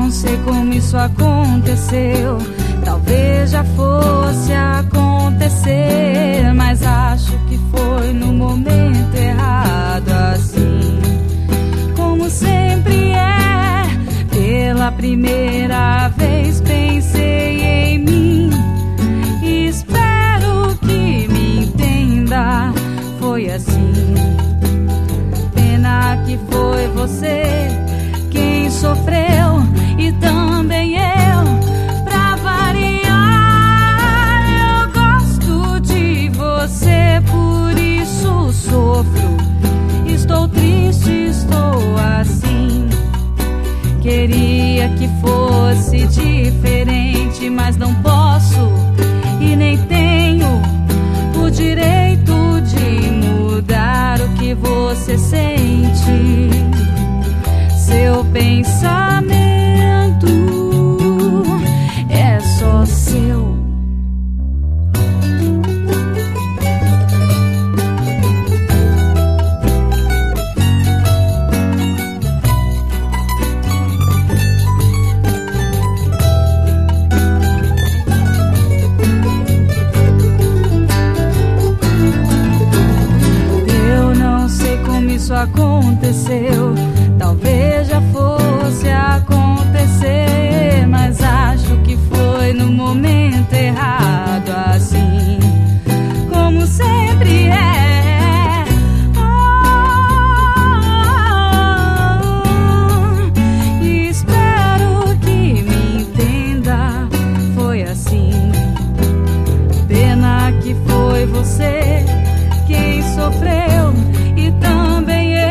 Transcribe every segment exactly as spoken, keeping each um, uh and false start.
não sei como isso aconteceu. Talvez já fosse acontecer, mas acho que foi no momento errado. Assim como sempre é, pela primeira vez pensei em mim. Espero que me entenda, foi assim. Pena que foi você quem sofreu e também eu. Pra variar, eu gosto de você, por isso sofro. Estou triste, estou assim. Queria que fosse diferente, mas não posso e nem tenho o direito de mudar o que você sente. Seu pensamento é só seu. Eu não sei como isso aconteceu. Talvez já fosse acontecer, mas acho que foi no momento errado. Assim como sempre é. Oh, espero que me entenda, foi assim. Pena que foi você quem sofreu e também eu.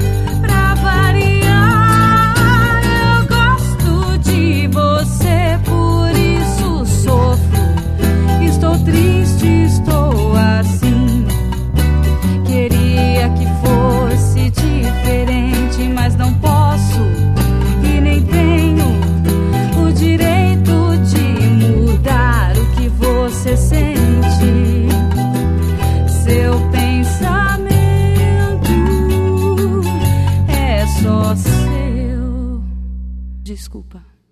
Triste, estou assim. Queria que fosse diferente, mas não posso e nem tenho o direito de mudar o que você sente. Seu pensamento é só seu. Desculpa.